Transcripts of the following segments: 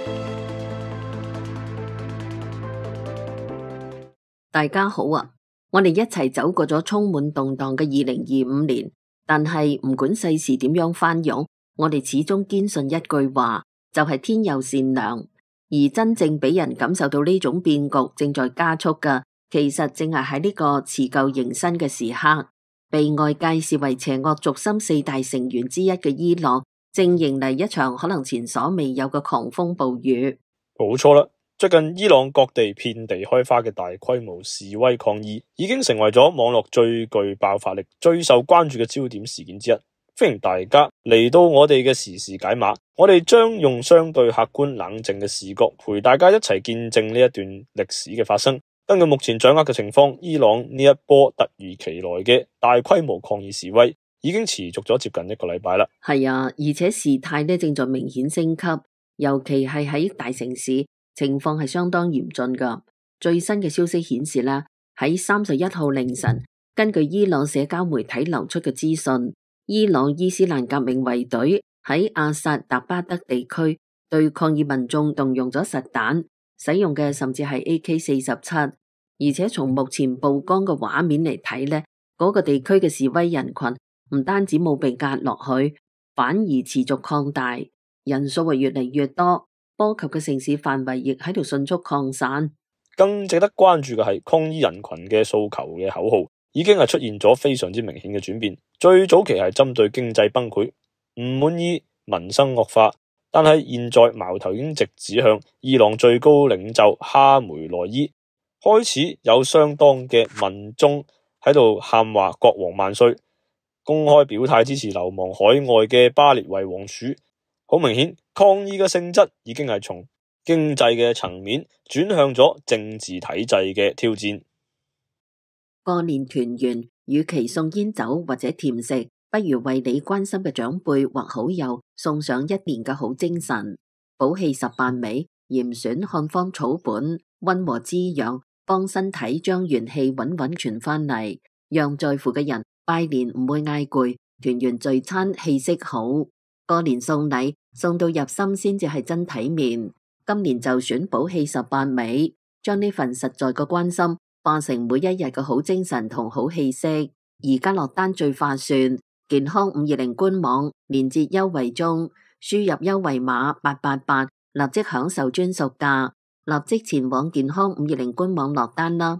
大家好啊！我哋一齊走過咗充滿動盪嘅2025年，但係唔管世事點樣翻湧，我哋始終堅信一句話，就係天佑善良。而真正俾人感受到呢種變局正在加速嘅，其實正係喺呢個辭舊迎新嘅時刻，被外界視為邪惡軸心4大成員之一嘅伊朗，正迎嚟一場可能前所未有嘅狂風暴雨。 冇錯啦！最近伊朗各地遍地開花嘅大規模示威抗議，已經成為咗網絡最具爆發力、最受關注嘅焦點事件之一。歡迎大家嚟到我哋嘅時事解碼，我哋將用相對客觀冷靜嘅視角，陪大家一齊見證呢一段歷史嘅發生。根據目前掌握嘅情況，伊朗呢一波突如其來嘅大規模抗議示威，已經持續咗接近1個禮拜啦。 係啊，而且事態呢正在明顯升級，尤其係喺大城市。情況係相當嚴峻噶。最新嘅消息顯示啦，喺31號凌晨，根據伊朗社交媒體流出嘅資訊，伊朗伊斯蘭革命衛隊喺阿薩達巴德地區對抗議民眾動用咗實彈，使用嘅甚至係 AK-47。而且從目前曝光嘅畫面嚟睇呢，嗰個地區嘅示威人群唔單止冇被壓落去，反而持續擴大，人數係越嚟越多。波及嘅城市範圍亦喺度迅速擴散。 更值得關注嘅係抗議人群嘅訴求嘅口號已經係出現咗非常之明顯嘅轉變。最早期係針對經濟崩潰、唔滿意民生惡化，但係現在矛頭已經直指向伊朗最高領袖哈梅內伊，開始有相當嘅民眾喺度喊話國王萬歲，公開表態支持流亡海外嘅巴列維王儲。好明顯，抗議嘅性質已經係從經濟嘅層面轉向咗政治體制嘅挑戰。 過年團圓，與其送煙酒或者甜食，不如為你關心嘅長輩或好友送上一年嘅好精神。補氣18味，嚴選漢方草本，溫和滋養，幫身體將元氣穩穩傳返嚟，讓在乎嘅人拜年唔會嗌攰，團圓聚餐氣息好。過年送禮送到入心先至係真體面。今年就選補氣18味，將呢份實在嘅關心化成每一日嘅好精神同好氣息。而家落單最划算，健康520官網連結優惠中，輸入優惠碼888，立即享受專屬價，立即前往健康520官網落單啦。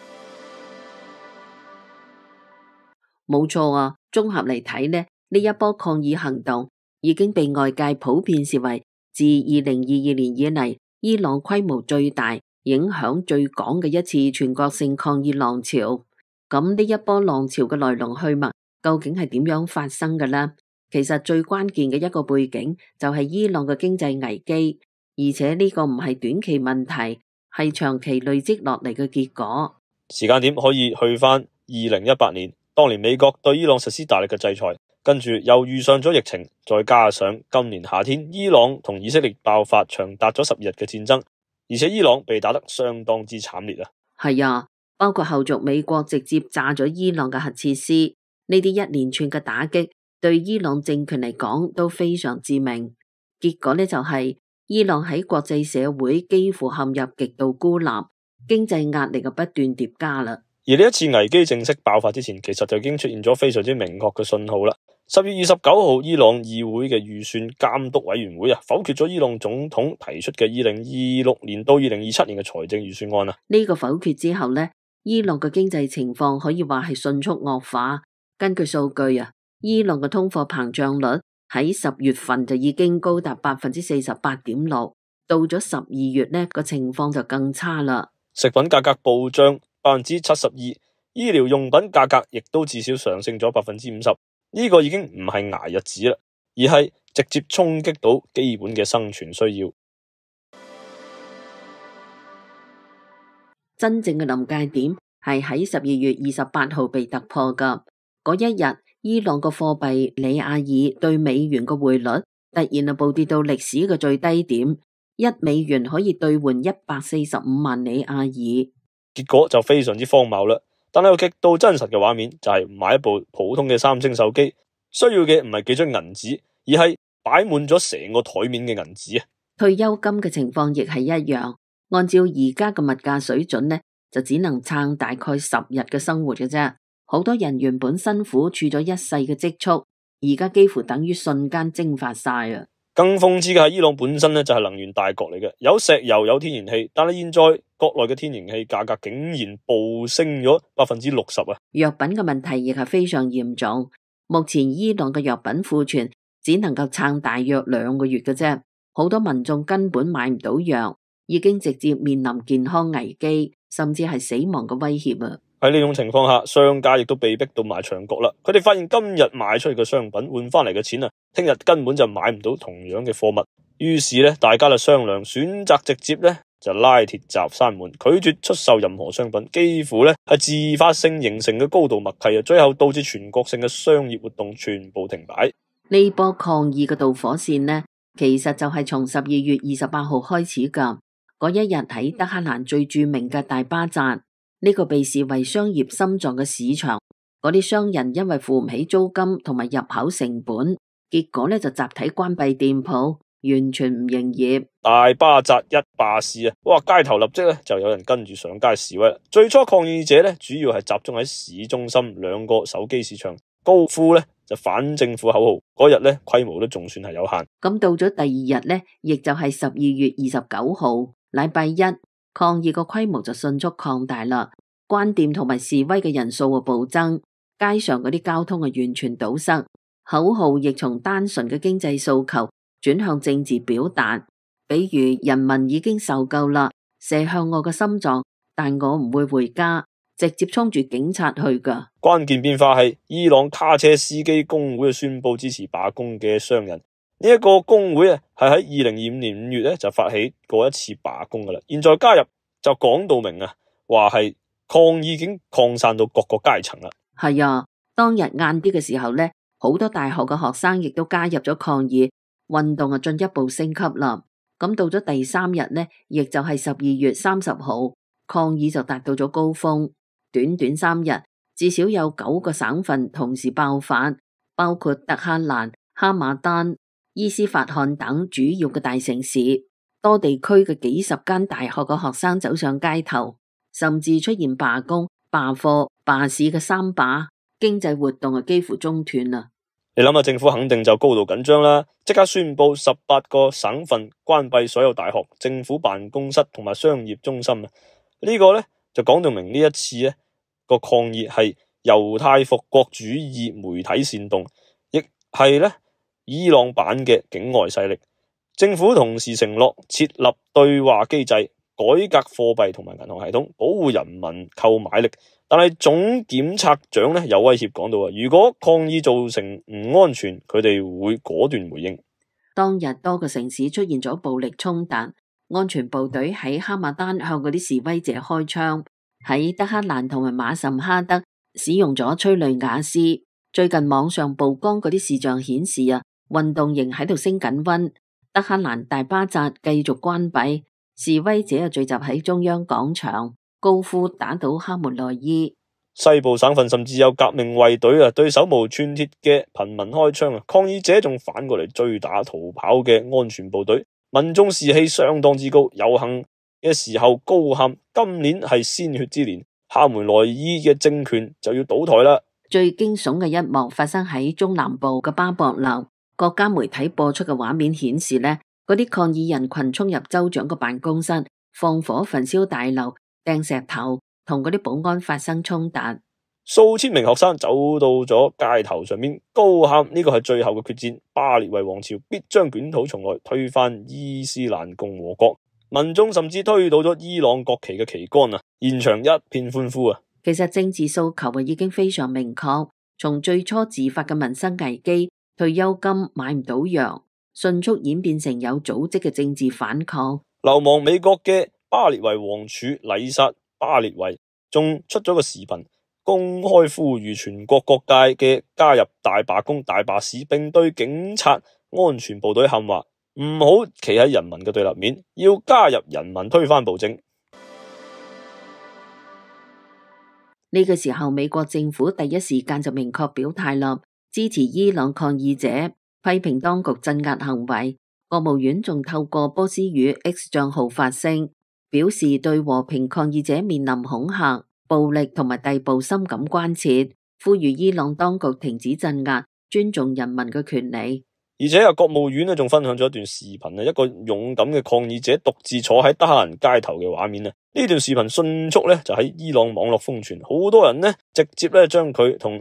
冇錯啊，綜合嚟睇呢一波抗議行動已經被外界普遍視為自2022年以嚟伊朗規模最大、影響最廣嘅一次全國性抗議浪潮。咁呢一波浪潮嘅來龍去脈究竟係點樣發生嘅呢？其實最關鍵嘅一個背景就係伊朗嘅經濟危機，而且呢個唔係短期問題，係長期累積落嚟嘅結果。 時間點可以去返2018年，當年美國對伊朗實施大力嘅制裁。跟住又遇上咗疫情，再加上今年夏天伊朗同以色列爆發長達咗10日嘅戰爭，而且伊朗被打得相當之慘烈啊！ 係啊，包括後續美國直接炸咗伊朗嘅核設施，呢啲一連串嘅打擊對伊朗政權嚟講都非常致命。結果呢，就係伊朗喺國際社會幾乎陷入極度孤立，經濟壓力嘅不斷疊加啦。 而呢一次危機正式爆發之前，其實就已經出現咗非常之明確嘅信號啦。10月29號，伊朗議會嘅預算監督委員會否決咗伊朗總統提出嘅2026年到2027年嘅財政預算案啊。 呢個否決之後呢，伊朗嘅經濟情況可以話係迅速惡化。根據數據伊朗嘅通貨膨脹率喺10月份就已經高達48.6%，到咗12月呢個情況就更差啦。 食品價格暴漲72%，醫療用品價格亦都至少上升咗50%。呢個已經唔係捱日子啦，而係直接衝擊到基本嘅生存需要。 真正嘅臨界點係喺12月28號被突破噶。嗰一日，伊朗個貨幣里亞爾對美元嘅匯率突然暴跌到歷史嘅最低點，1美元可以兌換145萬里亞爾。 結果就非常之荒謬啦。但係有極度真實嘅畫面就係買一部普通嘅三星手機，需要嘅唔係幾張銀紙，而係擺滿咗成個台面嘅銀紙啊！ 退休金嘅情況亦係一樣，按照而家嘅物價水準呢，就只能撐大概10日嘅生活嘅啫。好多人原本辛苦儲咗一世嘅積蓄，而家幾乎等於瞬間蒸發晒啊！ 更諷刺嘅係，伊朗本身呢就係能源大國嚟嘅，有石油有天然氣，但係現在國內嘅天然氣價格竟然暴升咗60%啊！ 藥品嘅問題亦係非常嚴重，目前伊朗嘅藥品庫存只能夠撐大約2個月嘅啫，好多民眾根本買唔到藥，已經直接面臨健康危機，甚至係死亡嘅威脅啊！ 喺呢種情況下，商家亦都被逼到埋牆角啦。佢哋發現今日賣出去嘅商品換翻嚟嘅錢啊，聽日根本就買唔到同樣嘅貨物。於是咧，大家就商量，選擇直接咧就拉鐵閘閂門，拒絕出售任何商品，幾乎咧係自發性形成嘅高度默契啊！最後導致全國性嘅商業活動全部停擺。 呢波抗議嘅導火線呢，其實就係從12月28號開始噶。嗰一日喺德黑蘭最著名嘅大巴扎。呢個被視為商業心臟嘅市場，嗰啲商人因為付唔起租金同埋入口成本，結果咧就集體關閉店鋪，完全唔營業。 大巴扎一罷市啊，哇！街頭立即咧就有人跟住上街示威。最初抗議者咧主要係集中喺市中心2個手機市場，高呼咧就反政府口號。嗰日咧規模都仲算係有限。 咁到咗第二日咧，亦就係12月29號，禮拜一。抗議個規模就迅速擴大啦，關店同埋示威嘅人數啊暴增，街上嗰啲交通啊完全堵塞，口號亦從單純嘅經濟訴求轉向政治表達，比如人民已經受夠啦，射向我嘅心臟，但我唔會回家，直接衝住警察去噶。 關鍵變化係伊朗卡車司機工會宣布支持罷工嘅商人。呢一個工會啊，係喺2025年5月咧就發起過一次罷工噶啦，現在加入就講到明啊，話係抗議已經擴散到各個階層啦。 係啊，當日晏啲嘅時候咧，好多大學嘅學生亦都加入咗抗議運動啊，進一步升級啦。咁到咗第3日咧，亦就係12月30號，抗議就達到咗高峰，短短3日，至少有9個省份同時爆發，包括德黑蘭、哈馬丹、伊斯法罕等主要嘅大城市，多地區嘅幾十間大學嘅學生走上街頭，甚至出現罷工、罷課、罷市嘅3罷，經濟活動啊幾乎中斷啦。 你諗下，政府肯定就高度緊張啦，即刻宣布18個省份關閉所有大學、政府辦公室同埋商業中心啊！呢個咧就講到明呢一次咧個抗議係猶太復國主義媒體煽動，亦係咧伊朗版嘅境外勢力。政府同時承諾設立對話機制，改革貨幣同埋銀行系統，保護人民購買力。但係總檢察長咧有威脅講到啊，如果抗議造成唔安全，佢哋會果斷回應。 當日多個城市出現咗暴力衝突，安全部隊喺哈馬丹向嗰啲示威者開槍，喺德黑蘭同埋馬什哈德使用咗催淚瓦斯。最近網上曝光嗰啲視像顯示啊，運動仍喺度升緊溫。德黑蘭大巴扎繼續關閉，示威者聚集喺中央廣場，高呼打倒哈梅內伊。 西部省份甚至有革命衛隊啊，對手無寸鐵嘅貧民開槍啊！抗議者仲反過嚟追打逃跑嘅安全部隊，民眾士氣相當之高，遊行嘅時候高喊：今年係鮮血之年，哈梅內伊嘅政權就要倒台啦！ 最驚悚嘅一幕發生喺中南部嘅巴博樓，國家媒體播出嘅畫面顯示呢，嗰啲抗議人群衝入州長嘅辦公室，放火焚燒大樓，掟石頭，同嗰啲保安發生衝突。 數千名學生走到咗街頭上面，高喊呢個係最後嘅決戰，巴列維王朝必將捲土重來，推翻伊斯蘭共和國。民眾甚至推倒咗伊朗國旗嘅旗杆啊！現場一片歡呼啊！ 其實政治訴求已經非常明確，從最初自發嘅民生危機、退休金買唔到藥，迅速演變成有組織嘅政治反抗。 流亡美國嘅巴列維王儲禮薩巴列維仲出咗個視頻，公開呼籲全國各界嘅加入大罷工、大罷市，並對警察、安全部隊喊話：唔好企喺人民嘅對立面，要加入人民推翻暴政。 呢個時候，美國政府第一時間就明確表態啦，支持伊朗抗議者，批評當局鎮壓行為， 國務院仲透過波斯語 X 賬號發聲，表示對和平抗議者面臨恐嚇、暴力同埋逮捕深感關切，呼籲伊朗當局停止鎮壓，尊重人民嘅權利。 而且國務院仲分享咗一段視頻，一個勇敢嘅抗議者獨自坐喺德黑蘭街頭嘅畫面。呢段視頻迅速就喺伊朗網絡瘋傳，好多人直接將佢同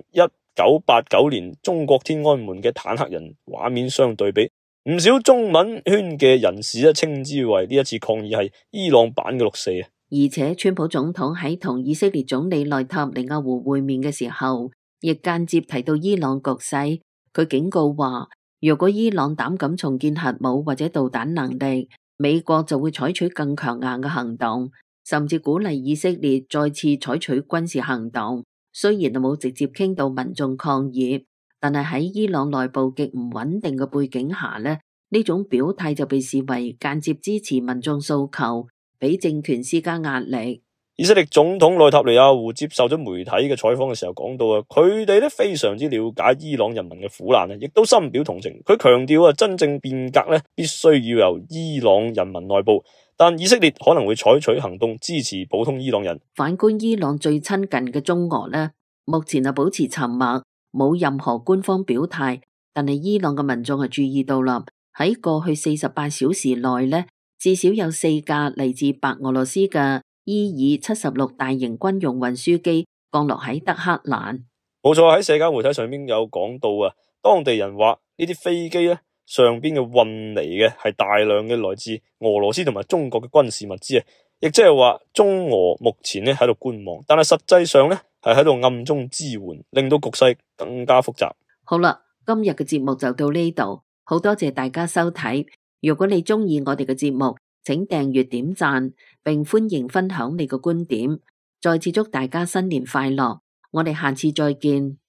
1989年中國天安門嘅坦克人畫面相對比。唔少中文圈嘅人士稱之為呢一次抗議係伊朗版嘅六四。 而且川普總統喺同以色列總理內塔尼亞胡會面嘅時候，亦間接提到伊朗局勢。佢警告話，如果伊朗膽敢重建核武或者導彈能力，美國就會採取更強硬嘅行動，甚至鼓勵以色列再次採取軍事行動。雖然冇直接傾到民眾抗議，但係喺伊朗內部極唔穩定嘅背景下呢種表態就被視為間接支持民眾訴求，俾政權施加壓力。 以色列總統內塔尼亞胡接受咗媒體嘅採訪嘅時候講到佢哋非常之了解伊朗人民嘅苦難，亦都深表同情。佢強調真正變革必須要由伊朗人民內部，但以色列可能會採取行動支持普通伊朗人。 反觀伊朗最親近嘅中俄目前保持沉默，冇任何官方表態。但係伊朗嘅民眾注意到啦，喺過去48小時內至少有4架嚟自白俄羅斯嘅伊爾76大型軍用運輸機降落喺德黑蘭。 冇錯，喺社交媒體上邊有講到當地人話呢啲飛機上邊嘅運嚟嘅係大量嘅來自俄羅斯同埋中國嘅軍事物資，亦即係話中俄目前喺度觀望，但係實際上係喺度暗中支援，令到局勢更加複雜。 好啦，今日嘅節目就到呢度，好多謝大家收睇。如果你鍾意我哋嘅節目，請訂閱點讚，並歡迎分享你嘅觀點。再次祝大家新年快樂，我哋下次再見。